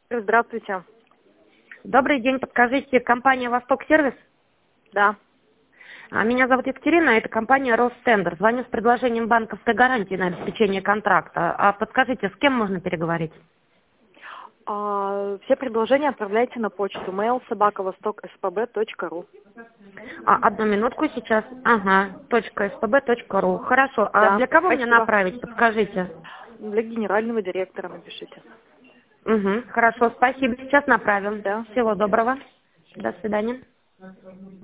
Здравствуйте. Добрый день, подскажите, компания «Восток Сервис»? Да. Меня зовут Екатерина, это компания «Ростендер». Звоню с предложением банковской гарантии на обеспечение контракта. А подскажите, с кем можно переговорить? Все предложения отправляйте на почту mail@vostokspb.ru. Одну минутку сейчас. Ага, .spb.ru. Хорошо. А Да, для кого мне спасибо. направить, подскажите? Для генерального директора напишите. Угу, хорошо, спасибо. Сейчас направим. Да. Всего доброго. До свидания.